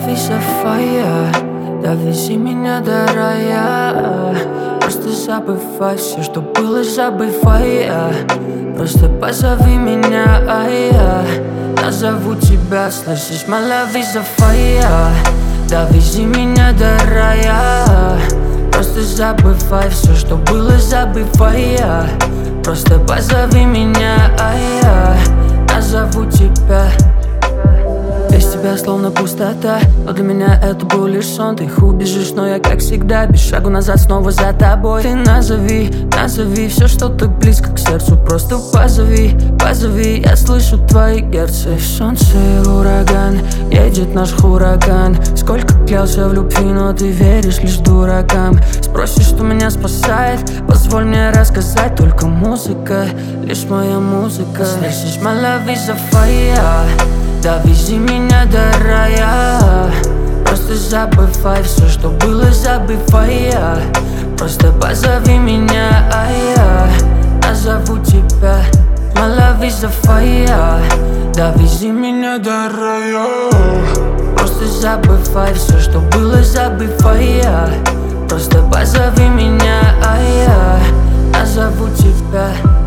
love is a fire. Довези меня до рая. Просто забывай все, что было, забывай. Просто позови меня, а я назову тебя. Слышишь, my love is a fire. Довези меня до рая. Просто забывай все, что было, забывай. Просто позови меня, а я назову тебя. Без тебя словно пустота, но для меня это был лишь сон. Ты убежишь, но я, как всегда, без шагу назад, снова за тобой. Ты назови все, что так близко к сердцу. Просто позови, я слышу твои герцы. Солнце и ураган, едет наш хураган. Сколько клялся в любви, но ты веришь лишь дуракам. Спросишь, что меня спасает, позволь мне рассказать. Только музыка, лишь моя музыка. Слышишь, my love is a fire. Довези меня до рая. Просто забывай все, что было, забывай. Просто позови меня, а я назову тебя. My love is a fire. Довези меня до рая. Просто забывай все, что было, забывай. Просто позови меня, а я назову тебя.